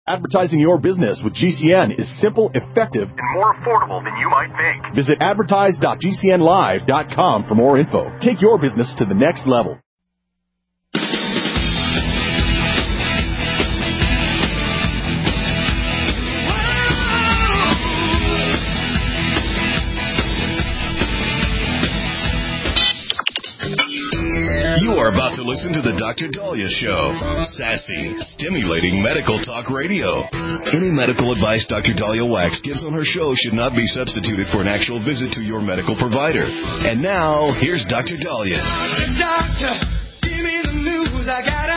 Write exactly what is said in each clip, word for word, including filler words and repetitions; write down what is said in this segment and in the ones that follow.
Advertising your business with G C N is simple, effective, and more affordable than you might think. Visit advertise dot g c n live dot com for more info. Take your business to the next level. You are about to listen to the Doctor Dahlia Show. Sassy, stimulating medical talk radio. Any medical advice Doctor Dahlia Wax gives on her show should not be substituted for an actual visit to your medical provider. And now, here's Doctor Dahlia. Doctor, give me the news. I gotta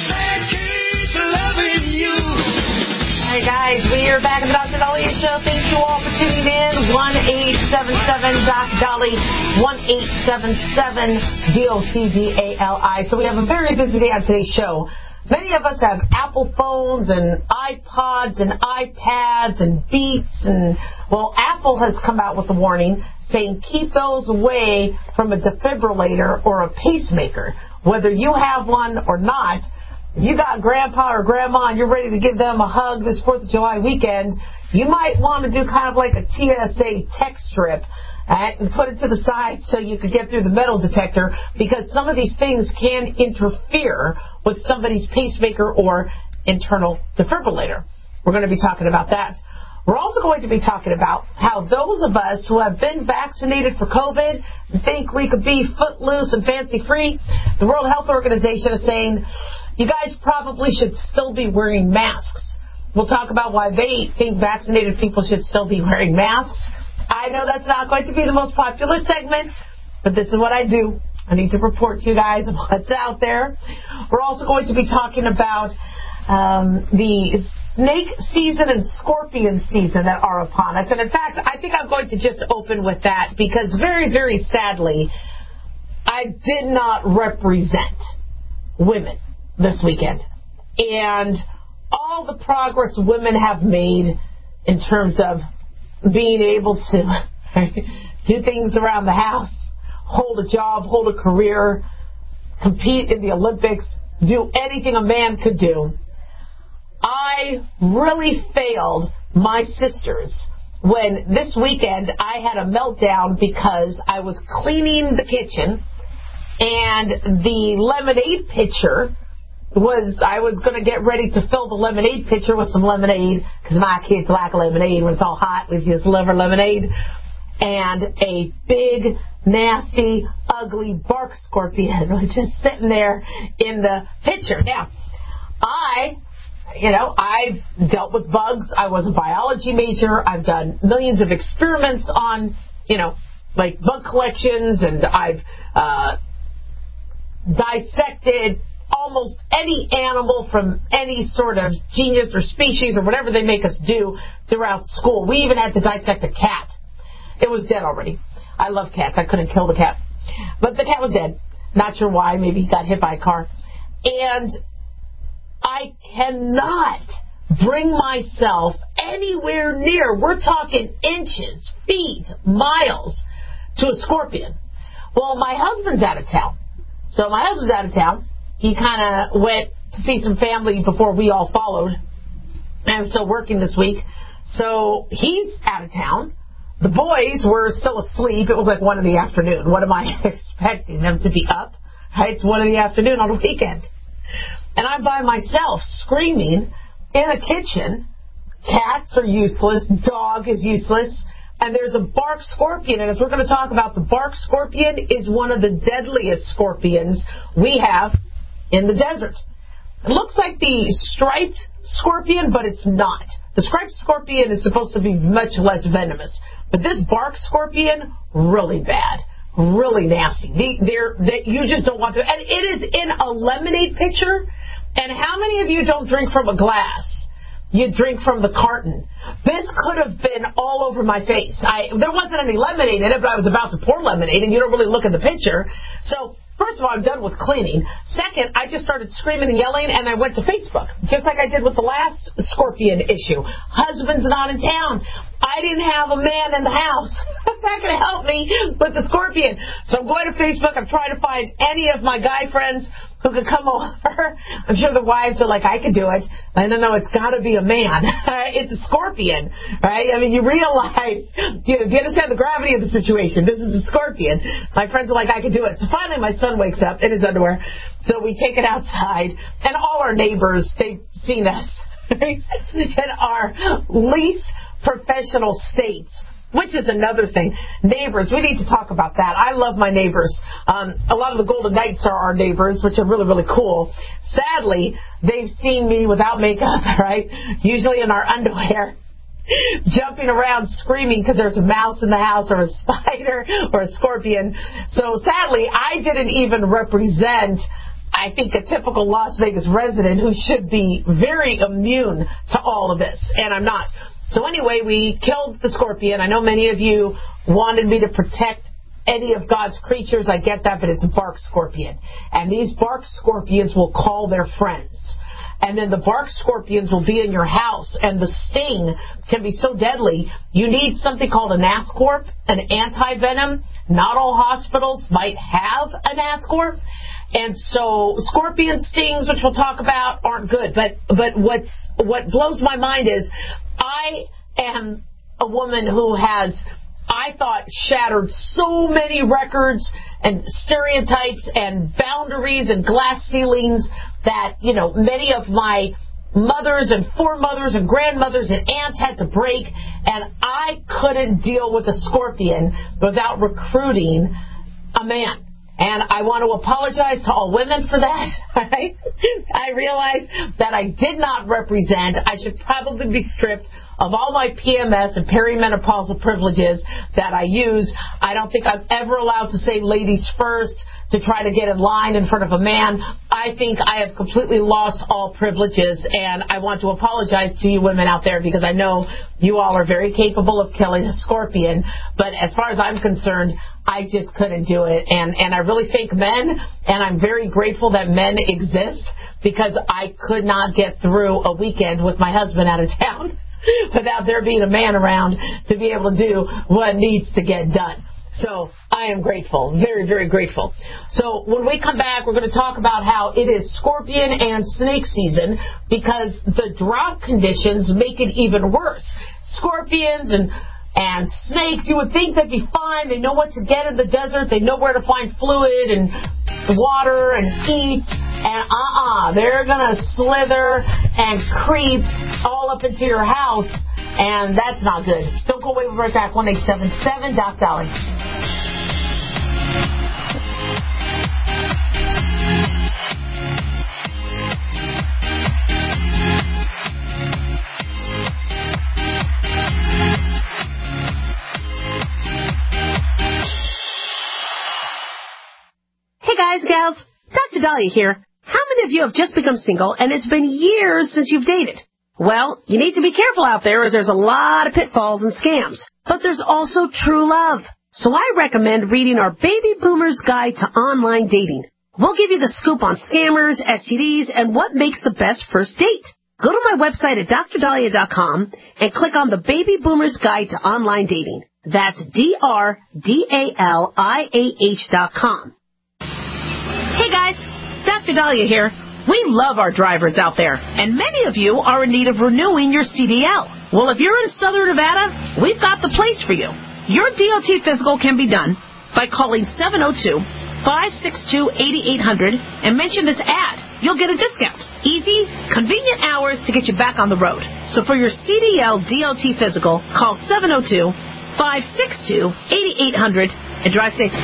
keep loving you. Hi, guys. We are back at the Doctor Dahlia Show. Thank you all for tuning in. one eight seven seven D O C D A L I. one eight seven seven D O C D A L I. So we have a very busy day on today's show. Many of us have Apple phones and iPods and iPads and Beats. And, well, Apple has come out with a warning saying keep those away from a defibrillator or a pacemaker. Whether you have one or not, you got grandpa or grandma and you're ready to give them a hug this fourth of July weekend, you might want to do kind of like a T S A text strip and put it to the side so you could get through the metal detector, because some of these things can interfere with somebody's pacemaker or internal defibrillator. We're going to be talking about that. We're also going to be talking about how those of us who have been vaccinated for COVID think we could be footloose and fancy-free. The World Health Organization is saying you guys probably should still be wearing masks. We'll talk about why they think vaccinated people should still be wearing masks. I know that's not going to be the most popular segment, but this is what I do. I need to report to you guys what's out there. We're also going to be talking about um, the snake season and scorpion season that are upon us. And in fact, I think I'm going to just open with that because very, very sadly, I did not represent women this weekend. And all the progress women have made in terms of being able to do things around the house, hold a job, hold a career, compete in the Olympics, do anything a man could do. I really failed my sisters when this weekend I had a meltdown because I was cleaning the kitchen and the lemonade pitcher was, I was going to get ready to fill the lemonade pitcher with some lemonade because my kids like lemonade when it's all hot. We just love our lemonade. And a big, nasty, ugly bark scorpion was just sitting there in the pitcher. Now, I, you know, I've dealt with bugs. I was a biology major. I've done millions of experiments on, you know, like bug collections, and I've uh, dissected almost any animal from any sort of genus or species or whatever they make us do throughout school. We even had to dissect a cat. It was dead already. I love cats. I couldn't kill the cat. But the cat was dead. Not sure why. Maybe he got hit by a car. And I cannot bring myself anywhere near, we're talking inches, feet, miles, to a scorpion. Well, my husband's out of town. So my husband's out of town. He kind of went to see some family before we all followed. And I'm still working this week. So he's out of town. The boys were still asleep. It was like one in the afternoon. What am I expecting them to be up? Right? It's one in the afternoon on a weekend. And I'm by myself screaming in a kitchen. Cats are useless. Dog is useless. And there's a bark scorpion. And as we're going to talk about, the bark scorpion is one of the deadliest scorpions we have in the desert. It looks like the striped scorpion, but it's not. The striped scorpion is supposed to be much less venomous. But this bark scorpion, really bad. Really nasty. They, they're, they, you just don't want to. And it is in a lemonade pitcher. And how many of you don't drink from a glass? You drink from the carton. This could have been all over my face. I, there wasn't any lemonade in it, but I was about to pour lemonade, and you don't really look at the pitcher. So, first of all, I'm done with cleaning. Second, I just started screaming and yelling, and I went to Facebook, just like I did with the last scorpion issue. Husband's not in town. I didn't have a man in the house. That's not going to help me with the scorpion. So I'm going to Facebook. I'm trying to find any of my guy friends who could come over. I'm sure the wives are like, I could do it. I don't know, it's got to be a man. It's a scorpion, right? I mean, you realize, you know, do you understand the gravity of the situation? This is a scorpion. My friends are like, I could do it. So finally my son wakes up in his underwear. So we take it outside, and all our neighbors, they've seen us right? in our least professional states. Which is another thing. Neighbors, we need to talk about that. I love my neighbors. Um, a lot of the Golden Knights are our neighbors, which are really, really cool. Sadly, they've seen me without makeup, right? Usually in our underwear, jumping around screaming because there's a mouse in the house or a spider or a scorpion. So sadly, I didn't even represent, I think, a typical Las Vegas resident who should be very immune to all of this, and I'm not. So anyway, we killed the scorpion. I know many of you wanted me to protect any of God's creatures. I get that, but it's a bark scorpion. And these bark scorpions will call their friends. And then the bark scorpions will be in your house, and the sting can be so deadly. You need something called a Nascorp, an anti-venom. Not all hospitals might have a Nascorp. And so scorpion stings, which we'll talk about, aren't good. But but what's what blows my mind is I am a woman who has, I thought, shattered so many records and stereotypes and boundaries and glass ceilings that, you know, many of my mothers and foremothers and grandmothers and aunts had to break. And I couldn't deal with a scorpion without recruiting a man. And I want to apologize to all women for that. Right? I realize that I did not represent. I should probably be stripped of all my P M S and perimenopausal privileges that I use. I don't think I'm ever allowed to say ladies first to try to get in line in front of a man. I think I have completely lost all privileges, and I want to apologize to you women out there because I know you all are very capable of killing a scorpion. But as far as I'm concerned, I just couldn't do it. And, and I really thank men, and I'm very grateful that men exist because I could not get through a weekend with my husband out of town without there being a man around to be able to do what needs to get done. So I am grateful, very, very grateful. So when we come back, we're going to talk about how it is scorpion and snake season because the drought conditions make it even worse. Scorpions and And snakes, you would think they'd be fine. They know what to get in the desert. They know where to find fluid and water and eat. And uh-uh, they're going to slither and creep all up into your house. And that's not good. Don't go away. We'll be right back. one eight seven seven Doc Dolly. Hey guys, gals, Doctor Dahlia here. How many of you have just become single and it's been years since you've dated? Well, you need to be careful out there as there's a lot of pitfalls and scams. But there's also true love. So I recommend reading our Baby Boomer's Guide to Online Dating. We'll give you the scoop on scammers, S T Ds, and what makes the best first date. Go to my website at dr dahlia dot com and click on the Baby Boomer's Guide to Online Dating. That's D R D A L I A H dot com. Hey guys, Doctor Dahlia here. We love our drivers out there, and many of you are in need of renewing your C D L. Well, if you're in Southern Nevada, we've got the place for you. Your D O T physical can be done by calling seven oh two, five six two, eight eight hundred and mention this ad. You'll get a discount. Easy, convenient hours to get you back on the road. So for your C D L D O T physical, call seven oh two, five six two, eight eight hundred and drive safe.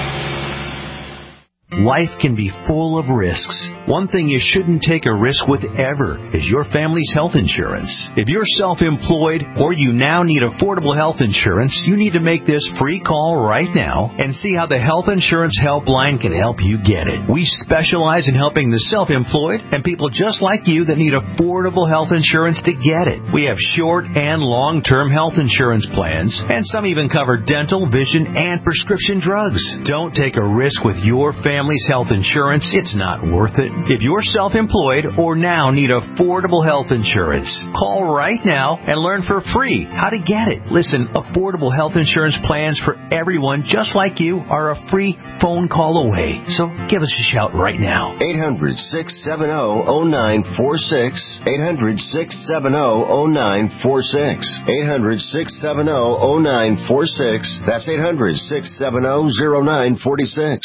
Life can be full of risks. One thing you shouldn't take a risk with ever is your family's health insurance. If you're self-employed or you now need affordable health insurance, you need to make this free call right now and see how the Health Insurance Helpline can help you get it. We specialize in helping the self-employed and people just like you that need affordable health insurance to get it. We have short and long-term health insurance plans, and some even cover dental, vision, and prescription drugs. Don't take a risk with your family family's health insurance, it's not worth it. If you're self-employed or now need affordable health insurance, call right now and learn for free how to get it. Listen, affordable health insurance plans for everyone just like you are a free phone call away. So give us a shout right now. eight hundred, six seven zero, zero nine four six. eight hundred, six seven zero, zero nine four six. eight hundred, six seven zero, zero nine four six. That's eight hundred, six seven zero, zero nine four six.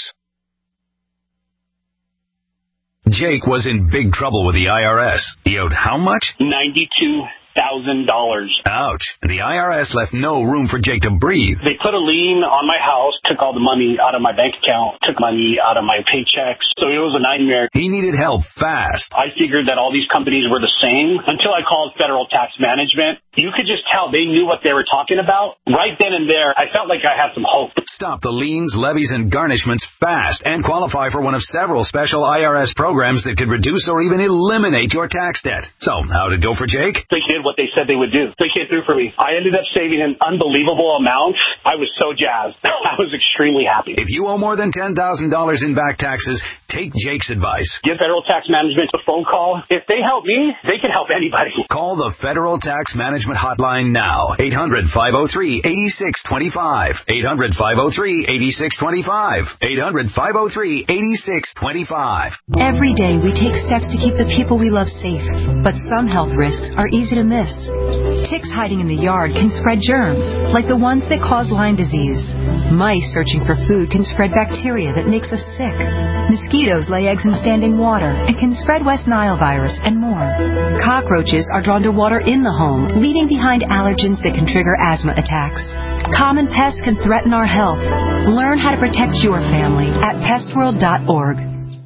Jake was in big trouble with the I R S. He owed how much? ninety-two thousand dollars. Ouch. The I R S left no room for Jake to breathe. They put a lien on my house, took all the money out of my bank account, took money out of my paychecks. So it was a nightmare. He needed help fast. I figured that all these companies were the same until I called Federal Tax Management. You could just tell they knew what they were talking about. Right then and there, I felt like I had some hope. Stop the liens, levies, and garnishments fast and qualify for one of several special I R S programs that could reduce or even eliminate your tax debt. So, how'd it go for Jake? They did what they said they would do. They came through for me. I ended up saving an unbelievable amount. I was so jazzed. I was extremely happy. If you owe more than ten thousand dollars in back taxes, take Jake's advice. Give Federal Tax Management a phone call. If they help me, they can help anybody. Call the Federal Tax Management Hotline now. eight hundred, five oh three, eight six two five. eight hundred, five oh three, eight six two five. eight hundred, five oh three, eight six two five. Every day we take steps to keep the people we love safe, but some health risks are easy to miss. Ticks hiding in the yard can spread germs, like the ones that cause Lyme disease. Mice searching for food can spread bacteria that makes us sick. Mosquitoes lay eggs in standing water and can spread West Nile virus and more. Cockroaches are drawn to water in the home, leaving behind allergens that can trigger asthma attacks. Common pests can threaten our health. Learn how to protect your family at pest world dot org.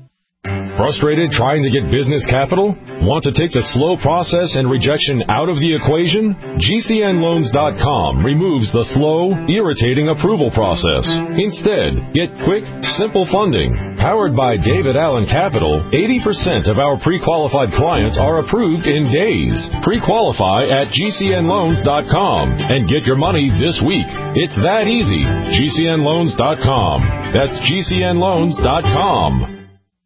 Frustrated trying to get business capital? Want to take the slow process and rejection out of the equation? G C N loans dot com removes the slow, irritating approval process. Instead, get quick, simple funding. Powered by David Allen Capital, eighty percent of our pre-qualified clients are approved in days. Pre-qualify at G C N loans dot com and get your money this week. It's that easy. G C N loans dot com. That's G C N loans dot com.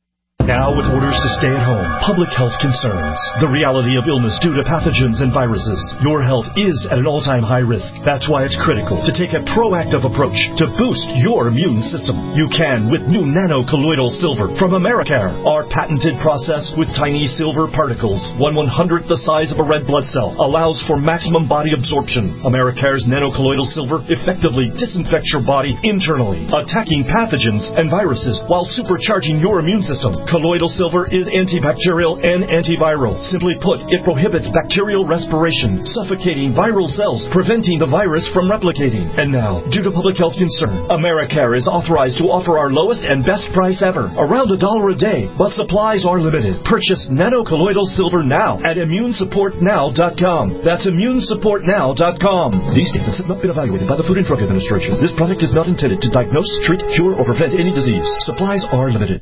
Now with orders to stay at home, public health concerns, the reality of illness due to pathogens and viruses, your health is at an all-time high risk. That's why it's critical to take a proactive approach to boost your immune system. You can with new nano-colloidal silver from Americare. Our patented process with tiny silver particles, one one-hundredth the size of a red blood cell, allows for maximum body absorption. Americare's nano-colloidal silver effectively disinfects your body internally, attacking pathogens and viruses while supercharging your immune system. Colloidal silver is antibacterial and antiviral. Simply put, it prohibits bacterial respiration, suffocating viral cells, preventing the virus from replicating. And now, due to public health concern, Americare is authorized to offer our lowest and best price ever, around a dollar a day, but supplies are limited. Purchase nano-colloidal silver now at immune support now dot com. That's immune support now dot com. These statements have not been evaluated by the Food and Drug Administration. This product is not intended to diagnose, treat, cure, or prevent any disease. Supplies are limited.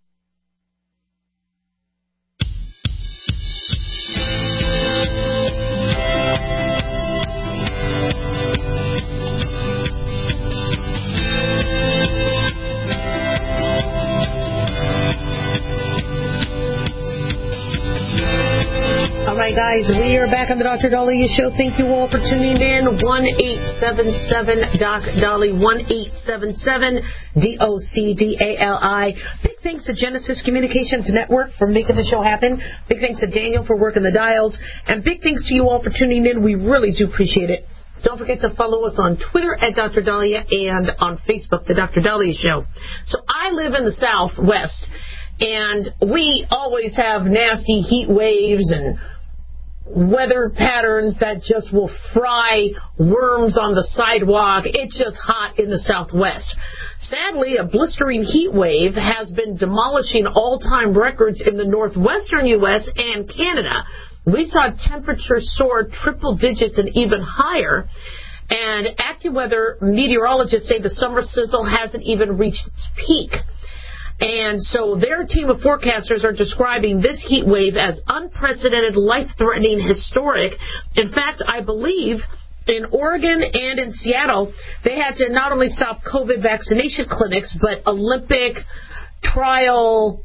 All right, guys, we are back on the Doctor Dahlia Show. Thank you all for tuning in. one eight seven seven D O C D A L I, one eight seven seven D O C D A L I. Big thanks to Genesis Communications Network for making the show happen. Big thanks to Daniel for working the dials. And big thanks to you all for tuning in. We really do appreciate it. Don't forget to follow us on Twitter at Doctor Dahlia and on Facebook, The Doctor Dahlia Show. So I live in the Southwest, and we always have nasty heat waves and weather patterns that just will fry worms on the sidewalk. It's just hot in the Southwest. Sadly, a blistering heat wave has been demolishing all-time records in the northwestern U S and Canada. We saw temperatures soar triple digits and even higher. And AccuWeather meteorologists say the summer sizzle hasn't even reached its peak. And so their team of forecasters are describing this heat wave as unprecedented, life-threatening, historic. In fact, I believe in Oregon and in Seattle, they had to not only stop COVID vaccination clinics, but Olympic trial,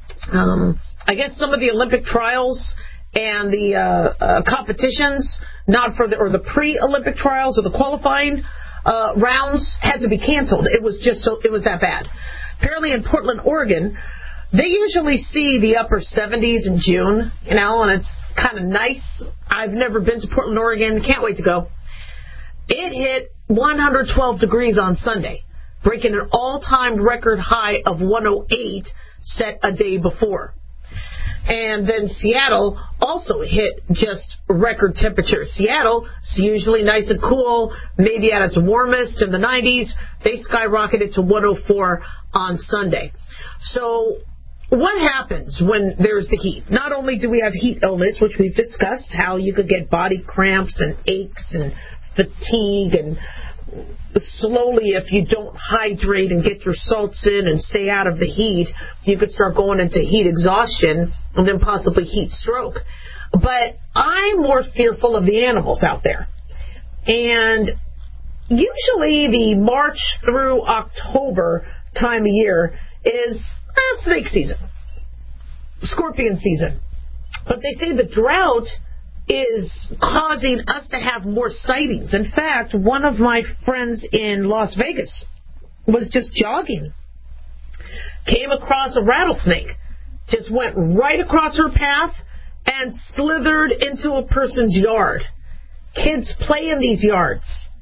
um, I guess some of the Olympic trials and the uh, uh, competitions, not for the, or the pre-Olympic trials or the qualifying uh, rounds had to be canceled. It was just so, it was that bad. Apparently in Portland, Oregon, they usually see the upper seventies in June, you know, and it's kind of nice. I've never been to Portland, Oregon. Can't wait to go. It hit one hundred twelve degrees on Sunday, breaking an all-time record high of one oh eight set a day before. And then Seattle also hit just record temperatures. Seattle is usually nice and cool, maybe at its warmest in the nineties. They skyrocketed to one oh four on Sunday. So what happens when there's the heat? Not only do we have heat illness, which we've discussed, how you could get body cramps and aches and fatigue, and slowly, if you don't hydrate and get your salts in and stay out of the heat, you could start going into heat exhaustion and then possibly heat stroke. But I'm more fearful of the animals out there. And usually the March through October time of year is eh, snake season, scorpion season. But they say the drought is causing us to have more sightings. In fact, one of my friends in Las Vegas was just jogging, came across a rattlesnake, just went right across her path and slithered into a person's yard. Kids play in these yards.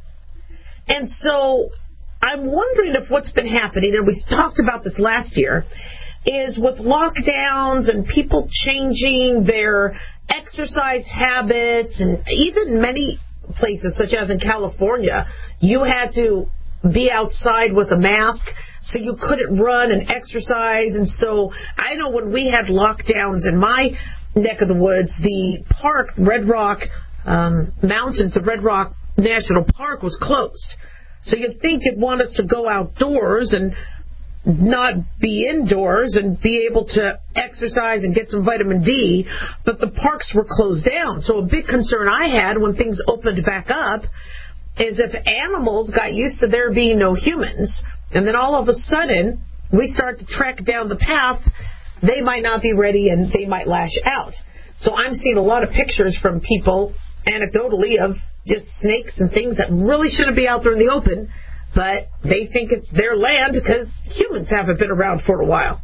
And so I'm wondering if what's been happening, and we talked about this last year, is with lockdowns and people changing their exercise habits, and even many places, such as in California, you had to be outside with a mask, so you couldn't run and exercise. And so I know when we had lockdowns in my neck of the woods, the park, Red Rock um, Mountains, the Red Rock National Park was closed. So you'd think you'd want us to go outdoors and not be indoors and be able to exercise and get some vitamin D, but the parks were closed down. So a big concern I had when things opened back up is if animals got used to there being no humans, and then all of a sudden we start to track down the path, they might not be ready and they might lash out. So I'm seeing a lot of pictures from people anecdotally of just snakes and things that really shouldn't be out there in the open, but they think it's their land because humans haven't been around for a while.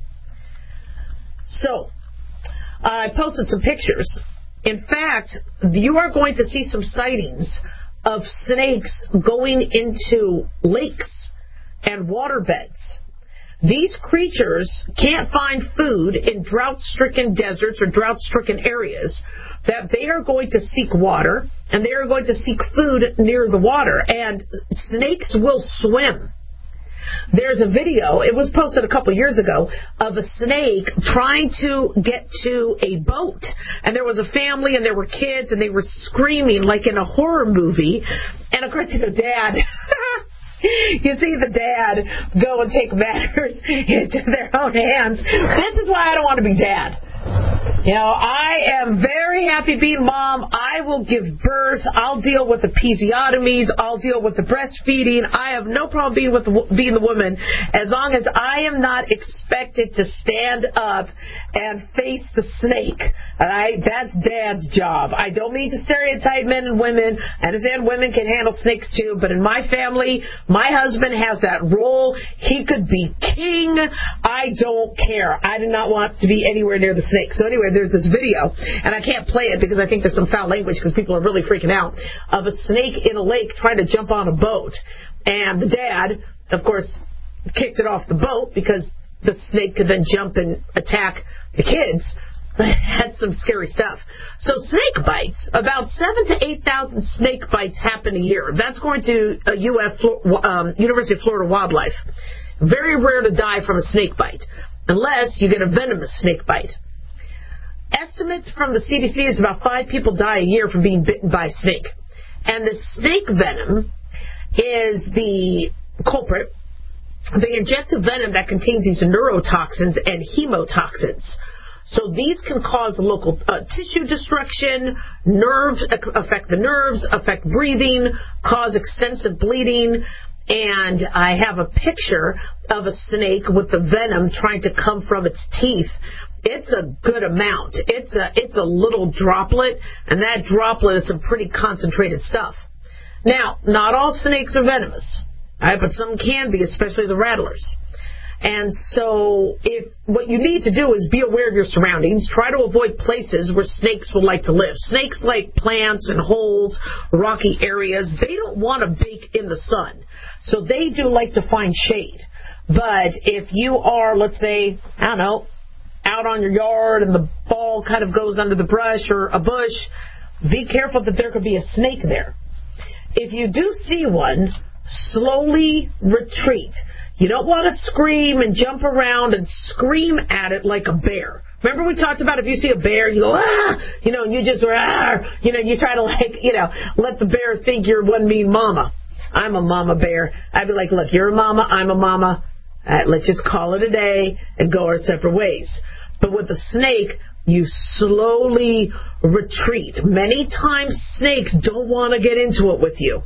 So, uh, I posted some pictures. In fact, you are going to see some sightings of snakes going into lakes and waterbeds. These creatures can't find food in drought-stricken deserts or drought-stricken areas, that they are going to seek water, and they are going to seek food near the water. And snakes will swim. There's a video, it was posted a couple years ago, of a snake trying to get to a boat. And there was a family, and there were kids, and they were screaming like in a horror movie. And of course, you know, Dad... You see the dad go and take matters into their own hands. This is why I don't want to be dad. You know, I am very happy being mom. I will give birth. I'll deal with the episiotomies. I'll deal with the breastfeeding. I have no problem being with the, being the woman, as long as I am not expected to stand up and face the snake. All right? That's dad's job. I don't mean to stereotype men and women. I understand women can handle snakes too, but in my family, my husband has that role. He could be king. I don't care. I do not want to be anywhere near the snake. So anyway, there's this video, and I can't play it because I think there's some foul language because people are really freaking out, of a snake in a lake trying to jump on a boat. And the dad, of course, kicked it off the boat because the snake could then jump and attack the kids. Had some scary stuff. So snake bites, about seven to eight thousand snake bites happen a year. That's going to a U F um, University of Florida Wildlife. Very rare to die from a snake bite, unless you get a venomous snake bite. Estimates from the C D C is about five people die a year from being bitten by a snake. And the snake venom is the culprit. They inject a venom that contains these neurotoxins and hemotoxins. So these can cause local uh, tissue destruction, nerves, affect the nerves, affect breathing, cause extensive bleeding. and I have a picture of a snake with the venom trying to come from its teeth. It's a good amount. It's a it's a little droplet, and that droplet is some pretty concentrated stuff. Now, not all snakes are venomous, right? But some can be, especially the rattlers. And so if what you need to do is be aware of your surroundings. Try to avoid places where snakes would like to live. Snakes like plants and holes, rocky areas. They don't want to bake in the sun. So they do like to find shade. But if you are, let's say, I don't know, out on your yard and the ball kind of goes under the brush or a bush, be careful that there could be a snake there. If you do see one, slowly retreat. You don't want to scream and jump around and scream at it like a bear. Remember we talked about if you see a bear, you go, ah, you know, and you just, ah, you know, you try to like, you know, let the bear think you're one mean mama. I'm a mama bear. I'd be like, look, you're a mama, I'm a mama. Uh, let's just call it a day and go our separate ways. But with a snake, you slowly retreat. Many times snakes don't want to get into it with you.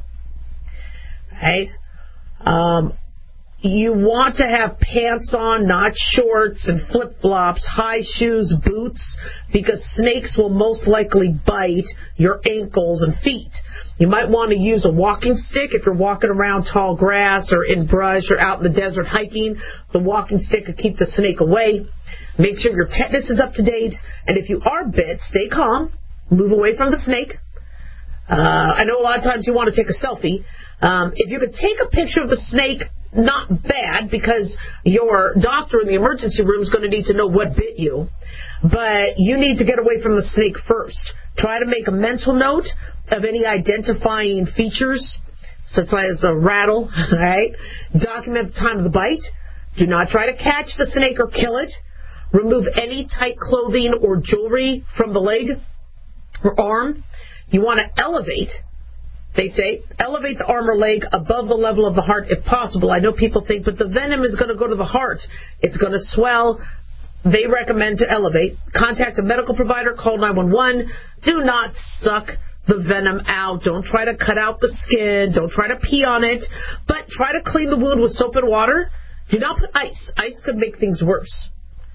Right? Um, you want to have pants on, not shorts and flip-flops, high shoes, boots, because snakes will most likely bite your ankles and feet. You might want to use a walking stick if you're walking around tall grass or in brush or out in the desert hiking. The walking stick will keep the snake away. Make sure your tetanus is up to date. And if you are bit, stay calm. Move away from the snake. Uh, I know a lot of times you want to take a selfie. Um, if you could take a picture of the snake, not bad, because your doctor in the emergency room is going to need to know what bit you. But you need to get away from the snake first. Try to make a mental note of any identifying features, such as a rattle, right? Document the time of the bite. Do not try to catch the snake or kill it. Remove any tight clothing or jewelry from the leg or arm. You want to elevate, they say, elevate the arm or leg above the level of the heart if possible. I know people think, but the venom is going to go to the heart. It's going to swell. They recommend to elevate. Contact a medical provider. Call nine one one. Do not suck the venom out. Don't try to cut out the skin. Don't try to pee on it. But try to clean the wound with soap and water. Do not put ice. Ice could make things worse.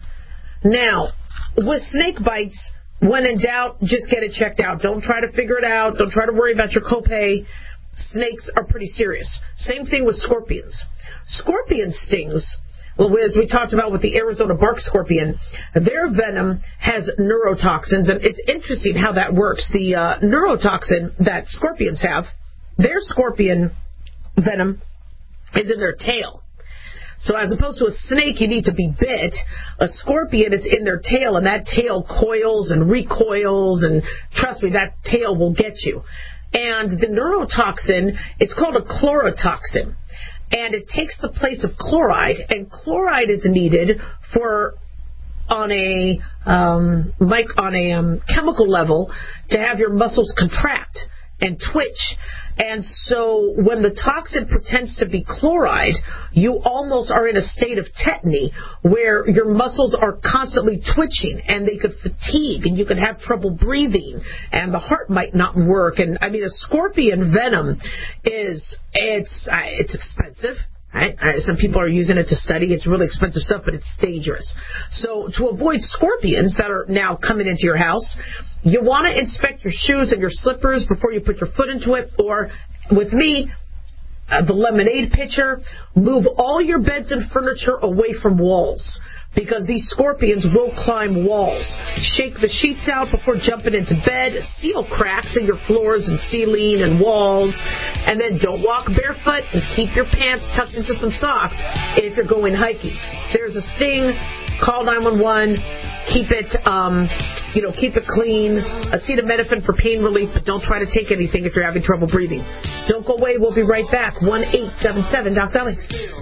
Now, with snake bites, when in doubt, just get it checked out. Don't try to figure it out. Don't try to worry about your copay. Snakes are pretty serious. Same thing with scorpions. Scorpion stings, well, as we talked about with the Arizona bark scorpion, their venom has neurotoxins, and it's interesting how that works. The uh, neurotoxin that scorpions have, their scorpion venom is in their tail. So as opposed to a snake, you need to be bit. A scorpion, it's in their tail, and that tail coils and recoils, and trust me, that tail will get you. And the neurotoxin, it's called a chlorotoxin, and it takes the place of chloride, and chloride is needed for on a um, like on a um, chemical level to have your muscles contract and twitch. And so when the toxin pretends to be chloride, you almost are in a state of tetany where your muscles are constantly twitching and they could fatigue and you could have trouble breathing and the heart might not work. And I mean, a scorpion venom is, it's, uh, it's expensive. Right? Uh, some people are using it to study. It's really expensive stuff, but it's dangerous. So to avoid scorpions that are now coming into your house, you want to inspect your shoes and your slippers before you put your foot into it. Or with me, uh, the lemonade pitcher, move all your beds and furniture away from walls, because these scorpions will climb walls. Shake the sheets out before jumping into bed. Seal cracks in your floors and ceiling and walls. And then don't walk barefoot and keep your pants tucked into some socks if you're going hiking. If there's a sting, call nine one one. Keep it, um, you know, keep it clean. Acetaminophen for pain relief, but don't try to take anything if you're having trouble breathing. Don't go away. We'll be right back. one eight seven seven Doc Dolly.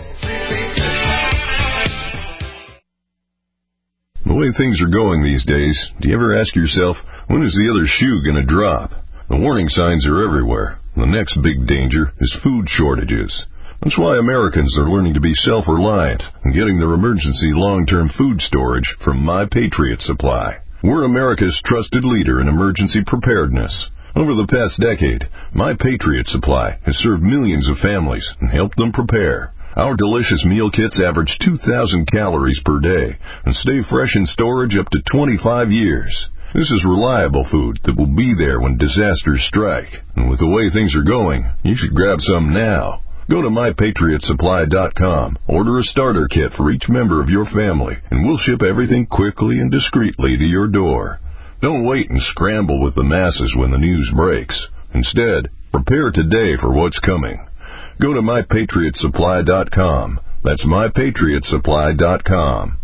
The way things are going these days, do you ever ask yourself, when is the other shoe going to drop? The warning signs are everywhere. The next big danger is food shortages. That's why Americans are learning to be self-reliant and getting their emergency long-term food storage from My Patriot Supply. We're America's trusted leader in emergency preparedness. Over the past decade, My Patriot Supply has served millions of families and helped them prepare. Our delicious meal kits average two thousand calories per day and stay fresh in storage up to twenty-five years. This is reliable food that will be there when disasters strike. And with the way things are going, you should grab some now. Go to my patriot supply dot com, order a starter kit for each member of your family, and we'll ship everything quickly and discreetly to your door. Don't wait and scramble with the masses when the news breaks. Instead, prepare today for what's coming. Go to my patriot supply dot com. That's my patriot supply dot com.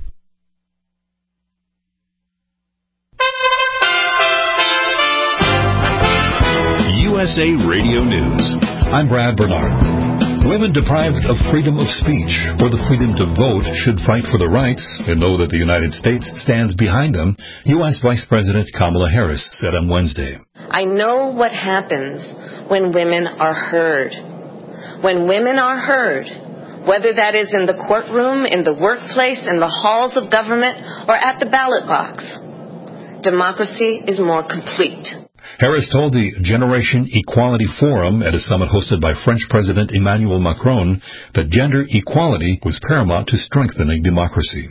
U S A Radio News. I'm Brad Bernard. Women deprived of freedom of speech or the freedom to vote should fight for their rights and know that the United States stands behind them, U S Vice President Kamala Harris said on Wednesday. I know what happens when women are heard. When women are heard, whether that is in the courtroom, in the workplace, in the halls of government, or at the ballot box, democracy is more complete. Harris told the Generation Equality Forum at a summit hosted by French President Emmanuel Macron that gender equality was paramount to strengthening democracy.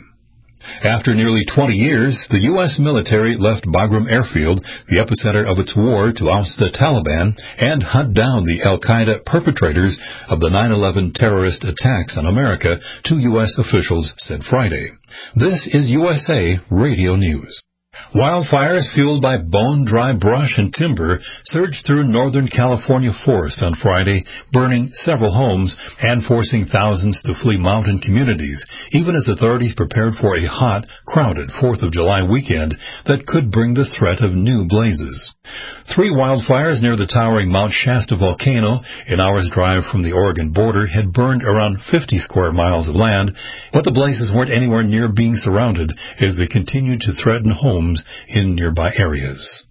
After nearly twenty years, the U S military left Bagram Airfield, the epicenter of its war to oust the Taliban and hunt down the al-Qaeda perpetrators of the nine eleven terrorist attacks on America, two U S officials said Friday. This is U S A Radio News. Wildfires fueled by bone-dry brush and timber surged through Northern California forests on Friday, burning several homes and forcing thousands to flee mountain communities, even as authorities prepared for a hot, crowded fourth of July weekend that could bring the threat of new blazes. Three wildfires near the towering Mount Shasta volcano, an hour's drive from the Oregon border, had burned around fifty square miles of land, but the blazes weren't anywhere near being surrounded as they continued to threaten homes in nearby areas.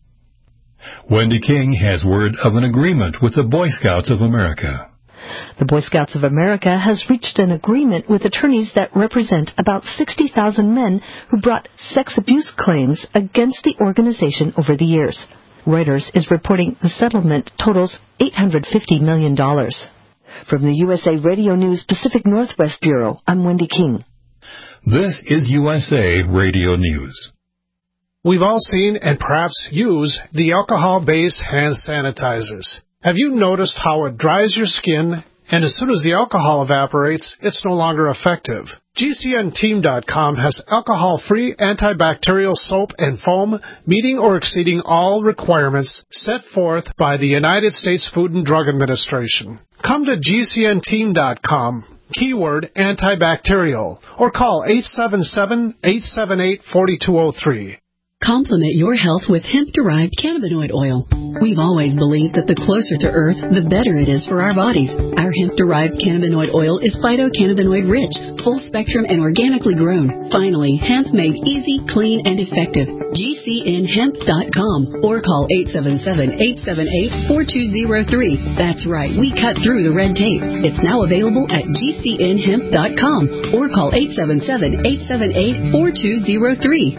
Wendy King has word of an agreement with the Boy Scouts of America. The Boy Scouts of America has reached an agreement with attorneys that represent about sixty thousand men who brought sex abuse claims against the organization over the years. Reuters is reporting the settlement totals eight hundred fifty million dollars. From the U S A Radio News Pacific Northwest Bureau, I'm Wendy King. This is U S A Radio News. We've all seen and perhaps use the alcohol-based hand sanitizers. Have you noticed how it dries your skin, and as soon as the alcohol evaporates, it's no longer effective? G C N team dot com has alcohol-free antibacterial soap and foam meeting or exceeding all requirements set forth by the United States Food and Drug Administration. Come to G C N team dot com, keyword antibacterial, or call eight seven seven, eight seven eight, four two zero three. Complement your health with hemp-derived cannabinoid oil. We've always believed that the closer to Earth, the better it is for our bodies. Our hemp-derived cannabinoid oil is phytocannabinoid-rich, full-spectrum, and organically grown. Finally, hemp made easy, clean, and effective. G C N hemp dot com or call eight seven seven, eight seven eight, four two zero three. That's right, we cut through the red tape. It's now available at G C N hemp dot com or call eight seven seven, eight seven eight, four two zero three.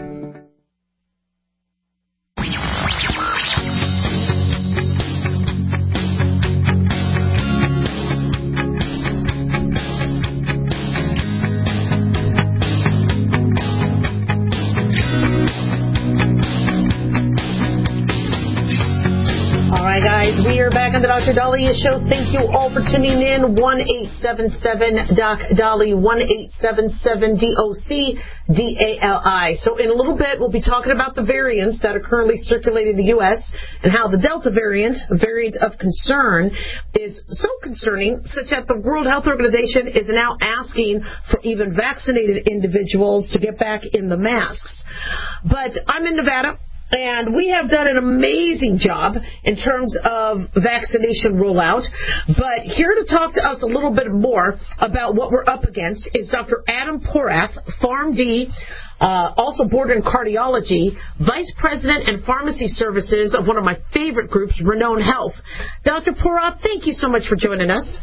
We are back on the Doctor Dahlia Show. Thank you all for tuning in. one eight seven seven Doc Dolly, one eight seven seven D O C D A L I. So in a little bit, we'll be talking about the variants that are currently circulating in the U S and how the Delta variant, a variant of concern, is so concerning such that the World Health Organization is now asking for even vaccinated individuals to get back in the masks. But I'm in Nevada. And we have done an amazing job in terms of vaccination rollout. But here to talk to us a little bit more about what we're up against is Doctor Adam Porath, PharmD, uh, also board in cardiology, Vice President and Pharmacy Services of one of my favorite groups, Renown Health. Doctor Porath, thank you so much for joining us.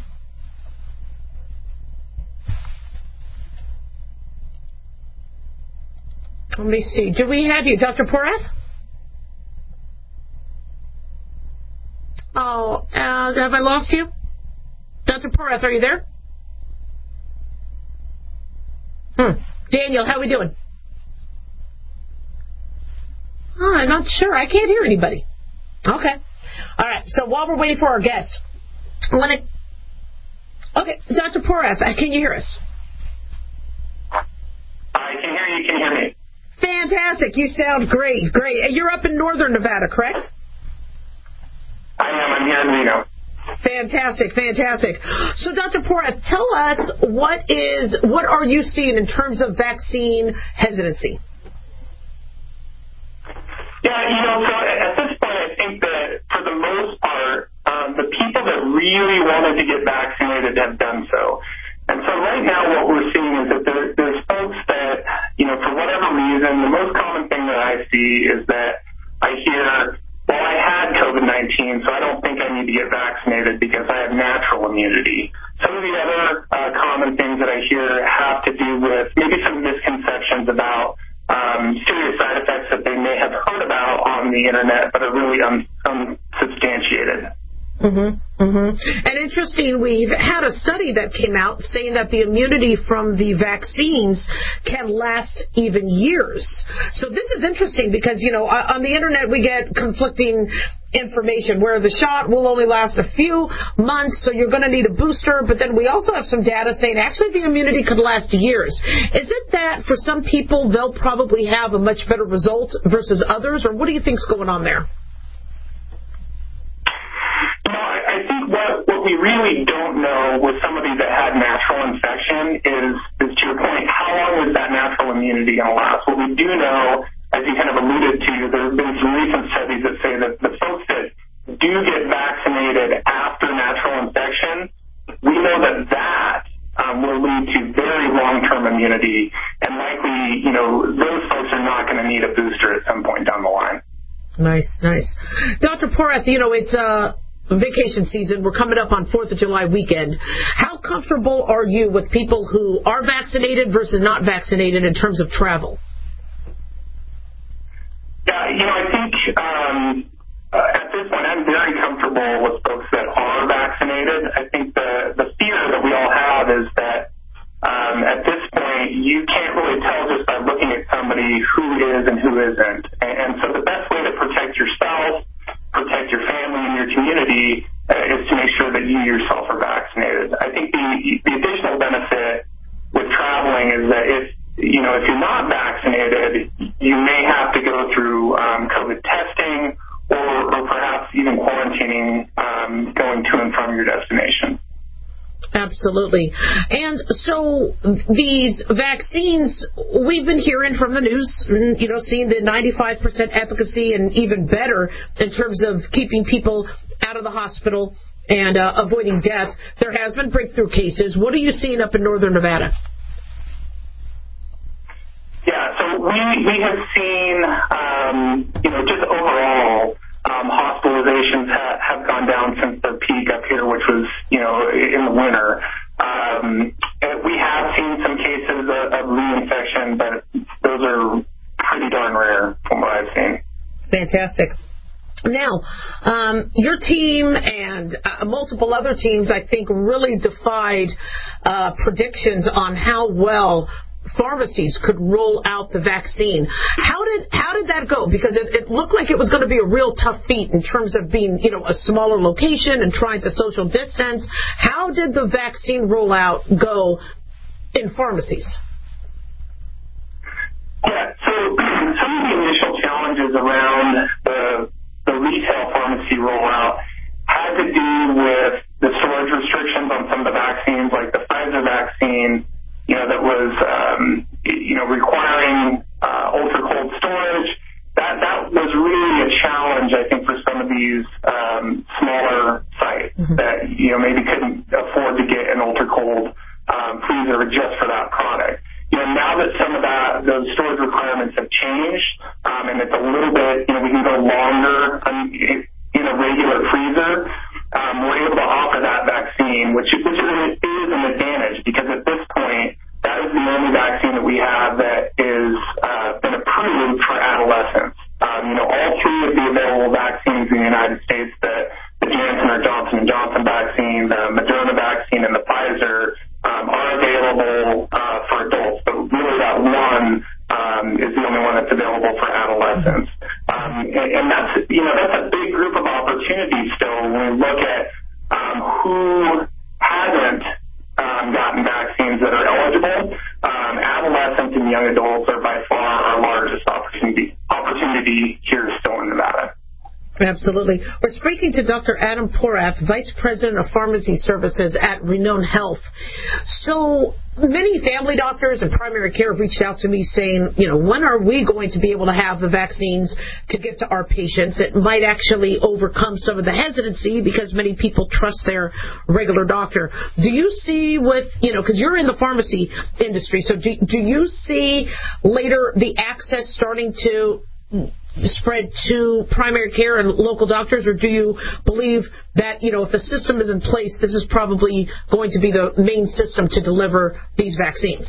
Let me see. Do we have you, Doctor Porath? Oh, uh, have I lost you? Doctor Porath, are you there? Hmm. Daniel, how are we doing? Oh, I'm not sure. I can't hear anybody. Okay. All right. So while we're waiting for our guest, I want to... Okay, Doctor Porath, can you hear us? I can hear you. Can you hear me? Fantastic. You sound great. Great. You're up in northern Nevada, correct? I am. I'm here in Reno. Fantastic, fantastic. So, Doctor Porath, tell us what is what are you seeing in terms of vaccine hesitancy? Yeah, you know, so at this point, I think that for the most part, um, the people that really wanted to get vaccinated have done so. And so right now what we're seeing is that there, there's folks that, you know, for whatever reason, the most common thing that I see is that I hear, well, I had COVID nineteen, so I don't think I need to get vaccinated because I have natural immunity. Some of the other uh, common things that I hear have to do with maybe some misconceptions about um, serious side effects that they may have heard about on the internet but are really un- unsubstantiated. Mm-hmm, mm-hmm. And interesting, we've had a study that came out saying that the immunity from the vaccines can last even years. So this is interesting because, you know, on the internet we get conflicting information where the shot will only last a few months, so you're going to need a booster, but then we also have some data saying actually the immunity could last years. Is it that for some people they'll probably have a much better result versus others, or what do you think's going on there? I think what, what we really don't know with somebody that had natural infection is, is to your point, how long is that natural immunity going to last? What we do know, as you kind of alluded to, there have been some recent studies that say that the folks that do get vaccinated after natural infection, we know that that um, will lead to very long-term immunity, and likely, you know, those folks are not going to need a booster at some point down the line. Nice, nice. Doctor Porath, you know, it's... Uh vacation season. We're coming up on fourth of July weekend. How comfortable are you with people who are vaccinated versus not vaccinated in terms of travel? Yeah, you know, I think um, uh, at this point I'm very comfortable with folks that are vaccinated. I think the, the fear that we all have is that um, at this point you can't really tell just by looking at somebody who is and who isn't. And, and so the best way to protect yourself, protect your family and your community uh, is to make sure that you yourself are vaccinated. I think the, the additional benefit with traveling is that if, you know, if you're not vaccinated, you may have to go through um, COVID testing or, or perhaps even quarantining um, going to and from your destination. Absolutely. And so these vaccines, we've been hearing from the news, you know, seeing the ninety-five percent efficacy and even better in terms of keeping people out of the hospital and uh, avoiding death. There has been breakthrough cases. What are you seeing up in northern Nevada? Yeah, so we, we have seen, um, you know, just overall, Um, hospitalizations ha- have gone down since their peak up here, which was, you know, in the winter. Um, we have seen some cases of, of reinfection, but those are pretty darn rare from what I've seen. Fantastic. Now, um, your team and uh, multiple other teams, I think, really defied uh, predictions on how well pharmacies could roll out the vaccine. How did how did that go? Because it, it looked like it was going to be a real tough feat in terms of being, you know, a smaller location and trying to social distance. How did the vaccine rollout go in pharmacies? Yeah, so some of the initial challenges around the, the retail pharmacy rollout had to do with the storage restrictions on some of the vaccines, like the Pfizer vaccine, you know, that was, um, you know, requiring uh, ultra-cold storage. That that was really a challenge, I think, for some of these um, smaller sites mm-hmm. that, you know, maybe couldn't afford to get an ultra-cold um, freezer just for that product. You know, now that some of that, those storage requirements have changed, um, and it's a little bit, you know, we can go longer um, in a regular freezer, um, we're able to offer that vaccine, which, which is, is an advantage because at this point, that is the only vaccine that we have that is uh, been approved for adolescents. Um, you know, all three of the available vaccines in the United States that the J and Johnson vaccine, the Moderna vaccine, and the Pfizer um, are available uh, for adults, but really that one um, is the only one that's available for adolescents. Um, and, and that's, you know, that's a big group of opportunities still when we look at um, who hasn't um, gotten vaccines that are eligible. Um, adolescents and young adults are by far our largest opportunity, opportunity here still in Nevada. Absolutely. We're speaking to Doctor Adam Porath, Vice President of Pharmacy Services at Renown Health. So many family doctors and primary care have reached out to me saying, you know, when are we going to be able to have the vaccines to get to our patients? It might actually overcome some of the hesitancy because many people trust their regular doctor. Do you see with, you know, because you're in the pharmacy industry, so do, do you see later the access starting to spread to primary care and local doctors, or do you believe that, you know, if the system is in place, this is probably going to be the main system to deliver these vaccines?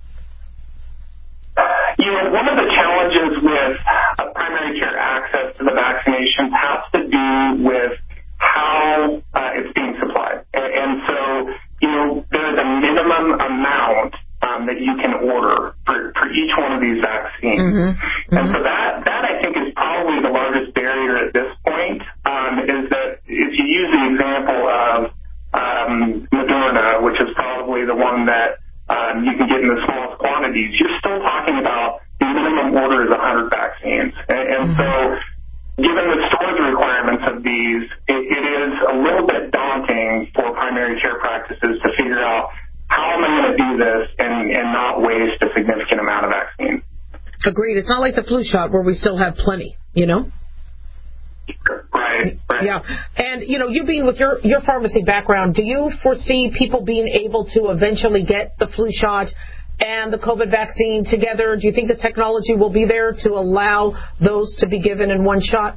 You know, one of the challenges with uh, primary care access to the vaccinations has to do with how uh, it's being supplied. And, and so, you know, there's a minimum amount Um, that you can order for, for each one of these vaccines. Mm-hmm. Mm-hmm. And so that, that I think is probably the largest barrier at this point, um, is that if you use the example of um, Moderna, which is probably the one that um, you can get in the smallest quantities, you're still talking about the minimum order is one hundred vaccines. And, and mm-hmm. so given the storage requirements of these, it, it is a little bit daunting for primary care practices to figure out how am I going to do this and, and not waste a significant amount of vaccine. Agreed. It's not like the flu shot where we still have plenty, you know? Right, right. Yeah. And, you know, you being with your, your pharmacy background, do you foresee people being able to eventually get the flu shot and the COVID vaccine together? Do you think the technology will be there to allow those to be given in one shot?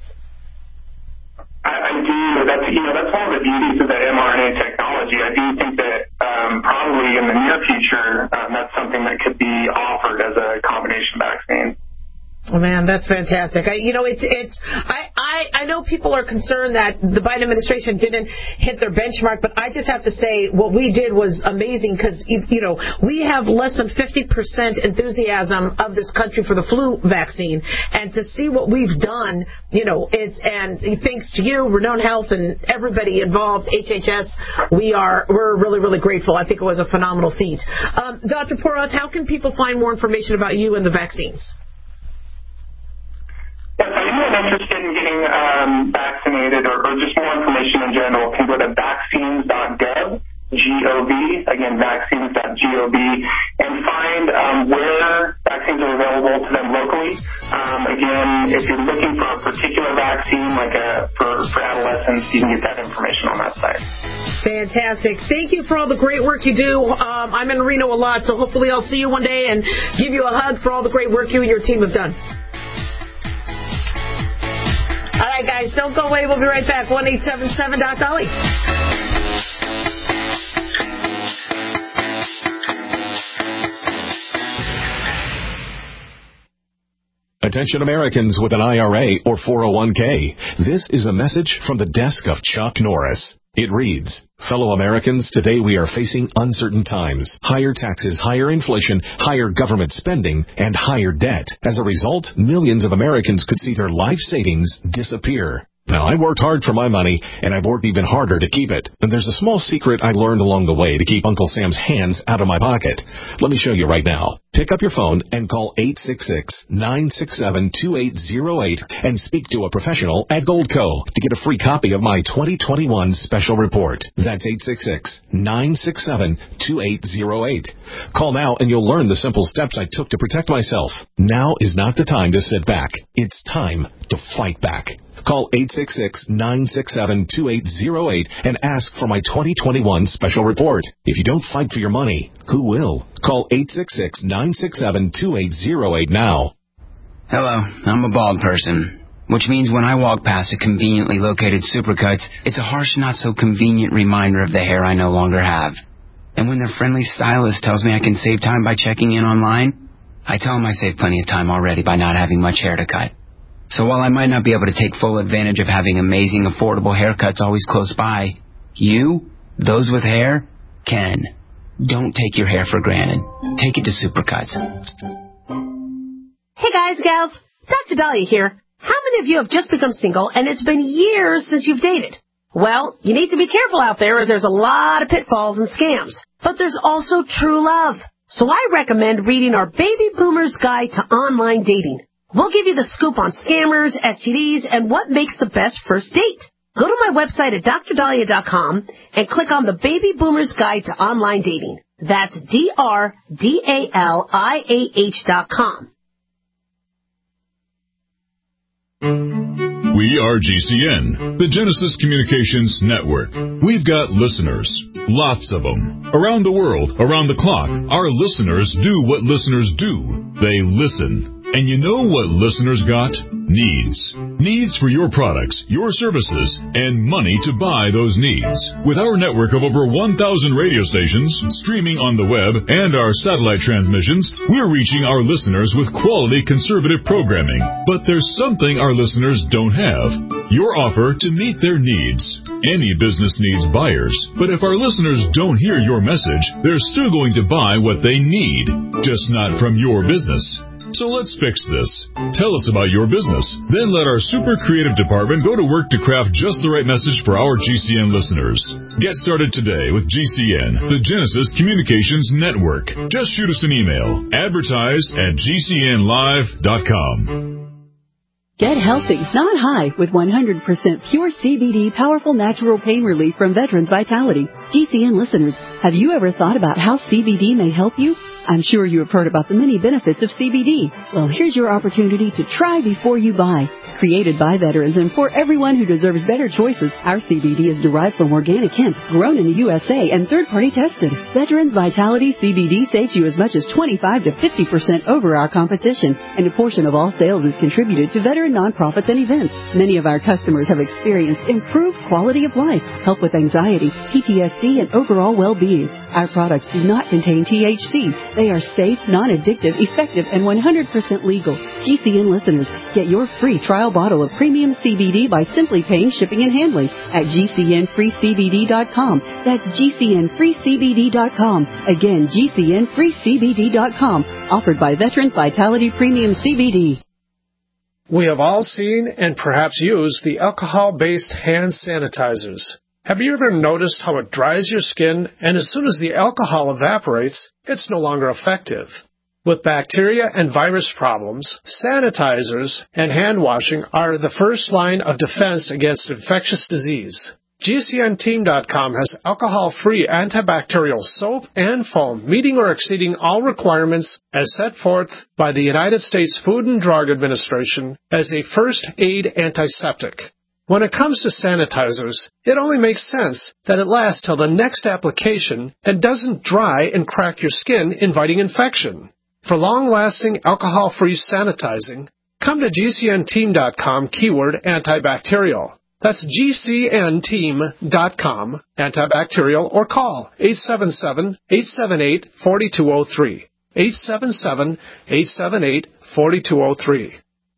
I, I do. That's, you know, that's one of the beauties of the mRNA technology. I do think that um, probably in the near future, um, that's something that could be offered as a combination vaccine. Oh, man, that's fantastic. I, you know, it's it's. I, I I know people are concerned that the Biden administration didn't hit their benchmark, but I just have to say what we did was amazing because you, you know we have less than fifty percent enthusiasm of this country for the flu vaccine, and to see what we've done, you know, it's and thanks to you, Renown Health, and everybody involved, H H S, we are we're really really grateful. I think it was a phenomenal feat. Um, Doctor Porath, how can people find more information about you and the vaccines? If anyone interested in getting um, vaccinated or, or just more information in general can go to vaccines dot gov, G O V, again, vaccines dot gov, and find um, where vaccines are available to them locally. Um, again, if you're looking for a particular vaccine, like a, for, for adolescents, you can get that information on that site. Fantastic. Thank you for all the great work you do. Um, I'm in Reno a lot, so hopefully I'll see you one day and give you a hug for all the great work you and your team have done. All right, guys, don't go away. We'll be right back. one eight seven seven Doc Dolly. Attention Americans with an I R A or four oh one k. This is a message from the desk of Chuck Norris. It reads, fellow Americans, today we are facing uncertain times. Higher taxes, higher inflation, higher government spending, and higher debt. As a result, millions of Americans could see their life savings disappear. Now, I worked hard for my money, and I've worked even harder to keep it. And there's a small secret I learned along the way to keep Uncle Sam's hands out of my pocket. Let me show you right now. Pick up your phone and call eight six six, nine six seven, two eight zero eight and speak to a professional at Goldco to get a free copy of my twenty twenty-one special report. That's eight six six, nine six seven, two eight zero eight. Call now and you'll learn the simple steps I took to protect myself. Now is not the time to sit back. It's time to fight back. Call eight six six, nine six seven, two eight zero eight and ask for my twenty twenty-one special report. If you don't fight for your money, who will? Call eight six six, nine six seven, two eight zero eight now. Hello, I'm a bald person, which means when I walk past a conveniently located Supercuts, it's a harsh, not so convenient reminder of the hair I no longer have. And when their friendly stylist tells me I can save time by checking in online, I tell them I saved plenty of time already by not having much hair to cut. So while I might not be able to take full advantage of having amazing, affordable haircuts always close by, you, those with hair, can. Don't take your hair for granted. Take it to Supercuts. Hey guys, gals, Doctor Dahlia here. How many of you have just become single and it's been years since you've dated? Well, you need to be careful out there as there's a lot of pitfalls and scams. But there's also true love. So I recommend reading our Baby Boomer's Guide to Online Dating. We'll give you the scoop on scammers, S T Ds, and what makes the best first date. Go to my website at D R dahlia dot com and click on the Baby Boomer's Guide to Online Dating. That's D R D A L I A H dot com. We are G C N, the Genesis Communications Network. We've got listeners, lots of them. Around the world, around the clock, our listeners do what listeners do. They listen. And you know what listeners got? Needs. Needs for your products, your services, and money to buy those needs. With our network of over one thousand radio stations, streaming on the web, and our satellite transmissions, we're reaching our listeners with quality conservative programming. But there's something our listeners don't have. Your offer to meet their needs. Any business needs buyers, but if our listeners don't hear your message, they're still going to buy what they need, just not from your business. So let's fix this. Tell us about your business. Then let our super creative department go to work to craft just the right message for our G C N listeners. Get started today with G C N, the Genesis Communications Network. Just shoot us an email. Advertise at G C N live dot com. Get healthy, not high, with one hundred percent pure C B D powerful natural pain relief from Veterans Vitality. G C N listeners, have you ever thought about how C B D may help you? I'm sure you have heard about the many benefits of C B D. Well, here's your opportunity to try before you buy. Created by veterans and for everyone who deserves better choices, our C B D is derived from organic hemp, grown in the U S A, and third-party tested. Veterans Vitality C B D saves you as much as twenty-five to fifty percent over our competition, and a portion of all sales is contributed to veteran nonprofits and events. Many of our customers have experienced improved quality of life, help with anxiety, P T S D, and overall well-being. Our products do not contain T H C. They are safe, non-addictive, effective, and one hundred percent legal. G C N listeners, get your free trial bottle of premium C B D by simply paying shipping and handling at G C N free C B D dot com. That's G C N free C B D dot com. Again, G C N free C B D dot com. Offered by Veterans Vitality Premium C B D. We have all seen and perhaps used the alcohol-based hand sanitizers. Have you ever noticed how it dries your skin, and as soon as the alcohol evaporates, it's no longer effective? With bacteria and virus problems, sanitizers and hand washing are the first line of defense against infectious disease. G C N team dot com has alcohol-free antibacterial soap and foam, meeting or exceeding all requirements as set forth by the United States Food and Drug Administration as a first aid antiseptic. When it comes to sanitizers, it only makes sense that it lasts till the next application and doesn't dry and crack your skin, inviting infection. For long-lasting alcohol-free sanitizing, come to G C N team dot com keyword antibacterial. That's G C N team dot com antibacterial, or call eight seven seven, eight seven eight, four two zero three. eight seven seven, eight seven eight, four two zero three.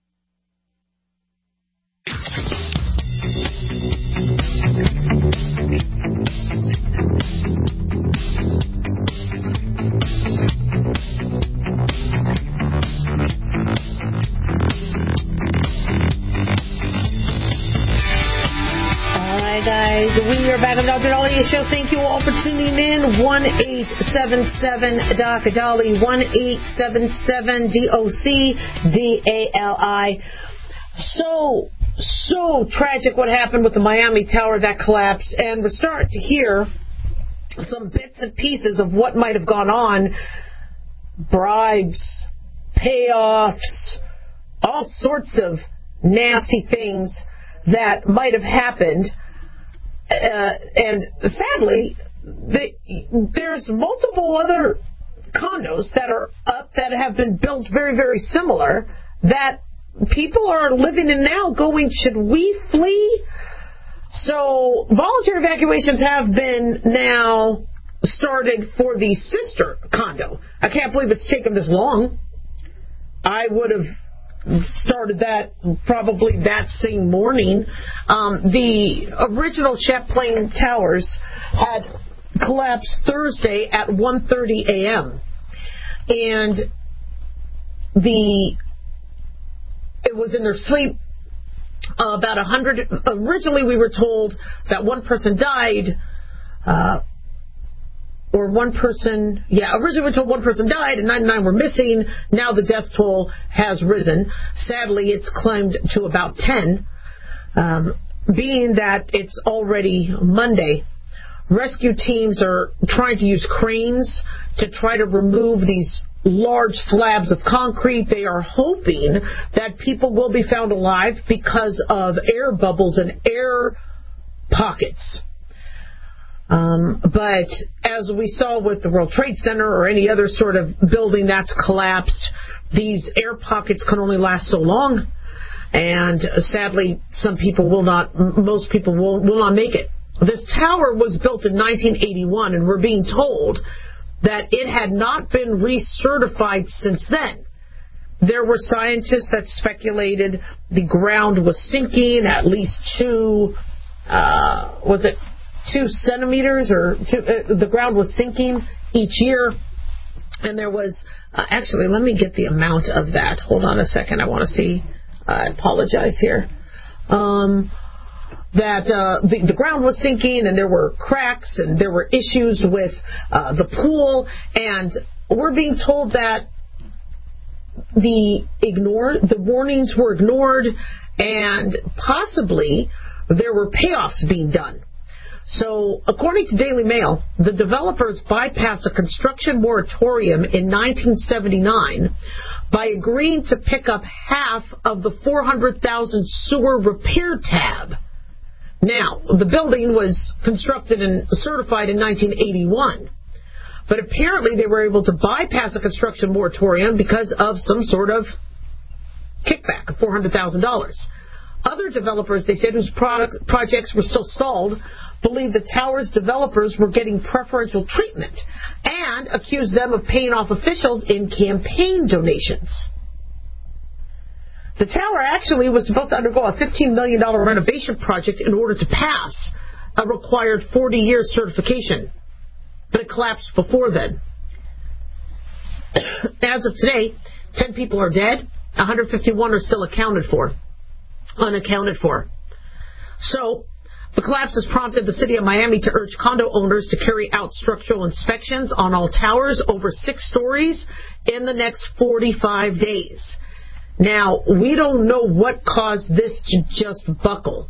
Guys, we are back on the Doctor Dahlia Show. Thank you all for tuning in. one eight seven seven D O C D A L I, one eight seven seven D O C D A L I. So, so tragic what happened with the Miami Tower that collapsed, and we're starting to hear some bits and pieces of what might have gone on. Bribes, payoffs, all sorts of nasty things that might have happened. Uh, and sadly, they, there's multiple other condos that are up that have been built very, very similar that people are living in now going, should we flee? So voluntary evacuations have been now started for the sister condo. I can't believe it's taken this long. I would have started that probably that same morning. Um, the original Champlain Towers had collapsed Thursday at one thirty a.m. And the it was in their sleep. Uh, about a hundred. Originally, we were told that one person died, uh, or one person. Yeah, originally we were told one person died and ninety-nine were missing. Now the death toll has risen. Sadly, it's climbed to about ten. Um, being that it's already Monday, rescue teams are trying to use cranes to try to remove these large slabs of concrete. They are hoping that people will be found alive because of air bubbles and air pockets. Um, but as we saw with the World Trade Center or any other sort of building that's collapsed, these air pockets can only last so long. And sadly, some people will not, most people will, will not make it. This tower was built in nineteen eighty-one, and we're being told that it had not been recertified since then. There were scientists that speculated the ground was sinking at least two, uh, was it two centimeters or two, uh, the ground was sinking each year. And there was, uh, actually, let me get the amount of that. Hold on a second. I want to see. I apologize here. Um, that uh, the, the ground was sinking and there were cracks and there were issues with uh, the pool, and we're being told that the ignore the warnings were ignored and possibly there were payoffs being done. So, according to Daily Mail, the developers bypassed a construction moratorium in nineteen seventy-nine by agreeing to pick up half of the four hundred thousand sewer repair tab. Now, the building was constructed and certified in nineteen eighty-one, but apparently they were able to bypass a construction moratorium because of some sort of kickback of four hundred thousand dollars. Other developers, they said, whose product, projects were still stalled, believed the tower's developers were getting preferential treatment and accused them of paying off officials in campaign donations. The tower actually was supposed to undergo a fifteen million dollars renovation project in order to pass a required forty-year certification, but it collapsed before then. As of today, ten people are dead, one hundred fifty-one are still accounted for, unaccounted for. So, the collapse has prompted the city of Miami to urge condo owners to carry out structural inspections on all towers over six stories in the next forty-five days. Now, we don't know what caused this to just buckle.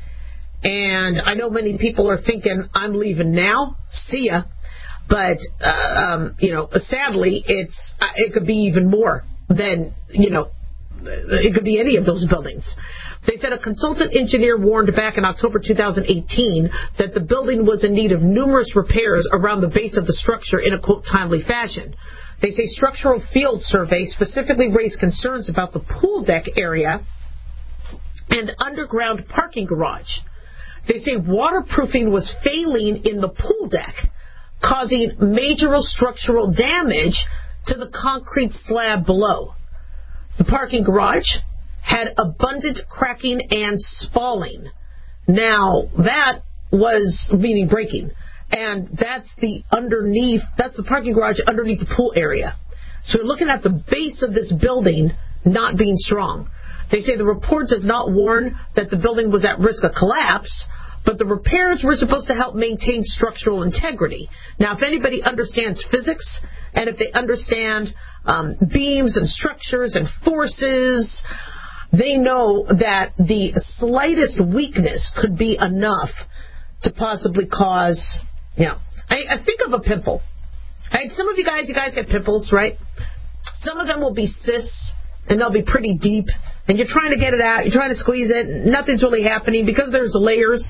And I know many people are thinking, I'm leaving now. See ya. But, uh, um, you know, sadly, it's uh, it could be even more than, you know, it could be any of those buildings. They said a consultant engineer warned back in October two thousand eighteen that the building was in need of numerous repairs around the base of the structure in a, quote, timely fashion. They say structural field surveys specifically raised concerns about the pool deck area and underground parking garage. They say waterproofing was failing in the pool deck, causing major structural damage to the concrete slab below. The parking garage had abundant cracking and spalling. Now, that was meaning breaking. And that's the underneath, that's the parking garage underneath the pool area. So you're looking at the base of this building not being strong. They say the report does not warn that the building was at risk of collapse, but the repairs were supposed to help maintain structural integrity. Now, if anybody understands physics, and if they understand um, beams and structures and forces, they know that the slightest weakness could be enough to possibly cause, you know, I, I think of a pimple. Right? Some of you guys, you guys get pimples, right? Some of them will be cysts, and they'll be pretty deep, and you're trying to get it out, you're trying to squeeze it, nothing's really happening because there's layers.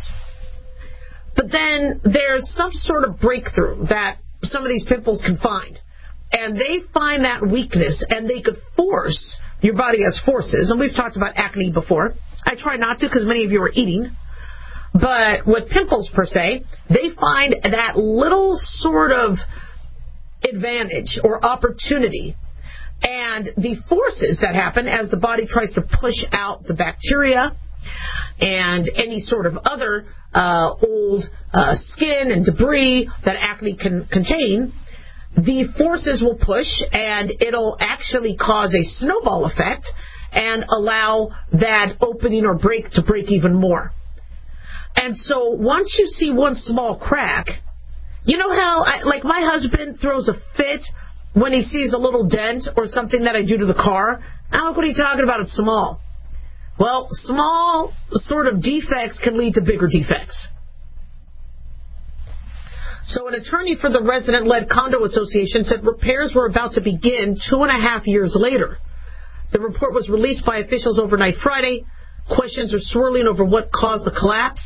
But then there's some sort of breakthrough that some of these pimples can find. And they find that weakness, and they could force, your body has forces, and we've talked about acne before. I try not to because many of you are eating. But with pimples, per se, they find that little sort of advantage or opportunity And the forces that happen as the body tries to push out the bacteria and any sort of other uh, old uh, skin and debris that acne can contain, the forces will push and it'll actually cause a snowball effect and allow that opening or break to break even more. And so once you see one small crack, you know how, I, like my husband throws a fit when he sees a little dent or something that I do to the car. Oh, look what are you talking about? It's small. Well, small sort of defects can lead to bigger defects. So an attorney for the resident-led condo association said repairs were about to begin two and a half years later. The report was released by officials overnight Friday. Questions are swirling over what caused the collapse.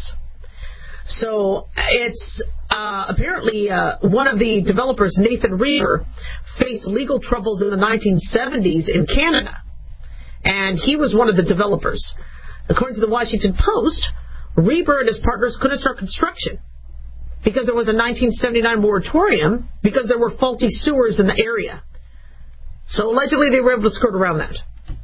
So it's uh, apparently uh, one of the developers, Nathan Reber, faced legal troubles in the nineteen seventies in Canada. And he was one of the developers. According to the Washington Post, Reber and his partners couldn't start construction because there was a nineteen seventy-nine moratorium because there were faulty sewers in the area. So allegedly they were able to skirt around that.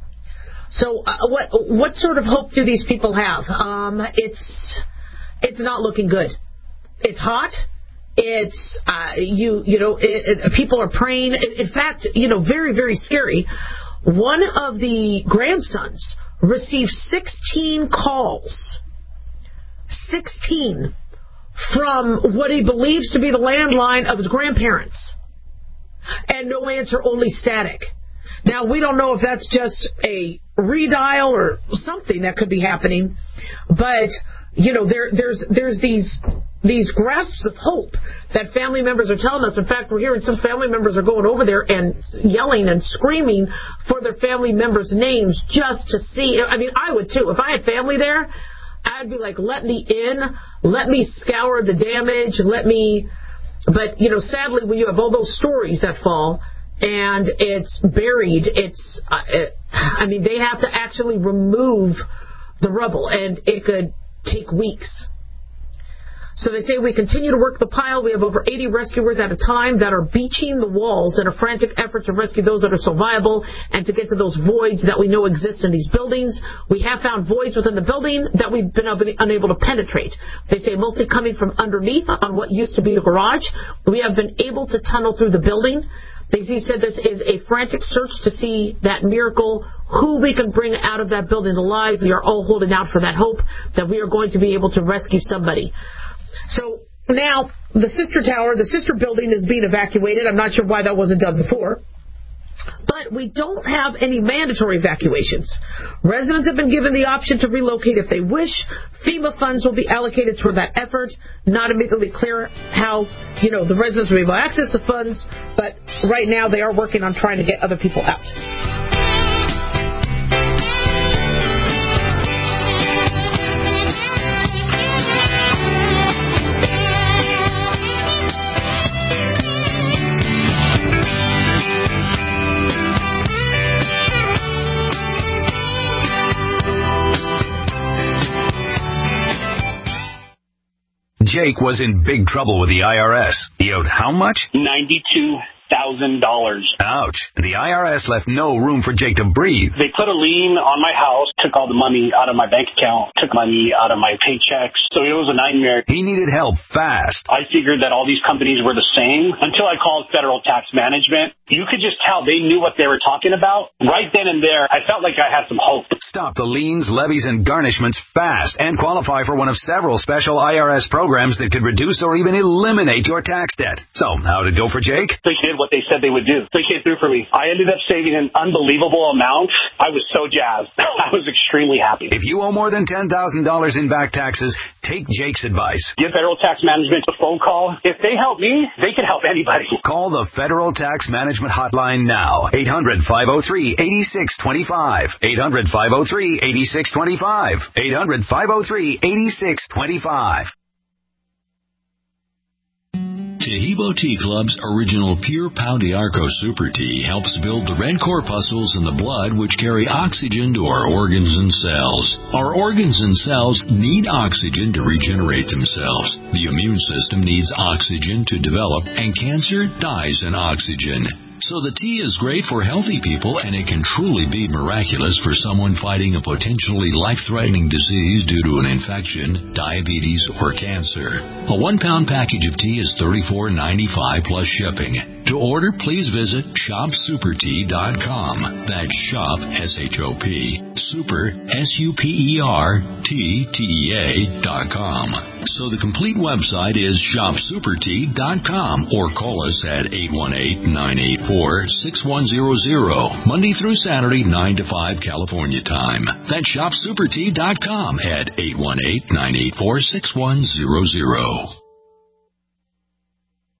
So uh, what what sort of hope do these people have? Um, it's it's not looking good. It's hot. It's uh, you you know it, it, people are praying. In, in fact, you know, very very scary. One of the grandsons received sixteen calls, sixteen, from what he believes to be the landline of his grandparents. And no answer, only static. Now, we don't know if that's just a redial or something that could be happening, but, you know, there, there's there's these these grasps of hope that family members are telling us. In fact, we're hearing some family members are going over there and yelling and screaming for their family members' names just to see. I mean, I would too. If I had family there, I'd be like, let me in, let me scour the damage, let me... But, you know, sadly, when you have all those stories that fall and it's buried, it's, uh, it, I mean, they have to actually remove the rubble, and it could take weeks. So they say we continue to work the pile. We have over eighty rescuers at a time that are beaching the walls in a frantic effort to rescue those that are so viable and to get to those voids that we know exist in these buildings. We have found voids within the building that we've been unable to penetrate. They say mostly coming from underneath on what used to be the garage. We have been able to tunnel through the building. They said this is a frantic search to see that miracle, who we can bring out of that building alive. We are all holding out for that hope that we are going to be able to rescue somebody. So now the sister tower, the sister building is being evacuated. I'm not sure why that wasn't done before. But we don't have any mandatory evacuations. Residents have been given the option to relocate if they wish. FEMA funds will be allocated toward that effort. Not immediately clear how, you know, the residents will be able to access the funds, but right now they are working on trying to get other people out. Jake was in big trouble with the I R S. He owed how much? ninety-two thousand dollars. Ouch. The I R S left no room for Jake to breathe. They put a lien on my house, took all the money out of my bank account, took money out of my paychecks. So it was a nightmare. He needed help fast. I figured that all these companies were the same until I called Federal Tax Management. You could just tell they knew what they were talking about. Right then and there, I felt like I had some hope. Stop the liens, levies, and garnishments fast and qualify for one of several special I R S programs that could reduce or even eliminate your tax debt. So, how'd it go for Jake? They did what they said they would do. They came through for me. I ended up saving an unbelievable amount. I was so jazzed. I was extremely happy. If you owe more than ten thousand dollars in back taxes, take Jake's advice. Give Federal Tax Management a phone call. If they help me, they can help anybody. Call the Federal Tax Management Hotline now. eight hundred, five oh three, eight six two five. eight hundred, five oh three, eight six two five. eight hundred, five oh three, eight six two five. Tahibo Tea Club's original Pure Pau d'Arco Super Tea helps build the red corpuscles in the blood which carry oxygen to our organs and cells. Our organs and cells need oxygen to regenerate themselves. The immune system needs oxygen to develop, and cancer dies in oxygen. So the tea is great for healthy people, and it can truly be miraculous for someone fighting a potentially life-threatening disease due to an infection, diabetes, or cancer. A one-pound package of tea is thirty-four ninety-five plus shipping. To order, please visit shop super tea dot com. That's shop, S H O P, super, S U P E R, T, T E A, dot com. So the complete website is shop super tea dot com, or call us at eight one eight, nine eight four, six one zero zero, Monday through Saturday, nine to five California time. That's shop super tea dot com at eight one eight, nine eight four, six one zero zero.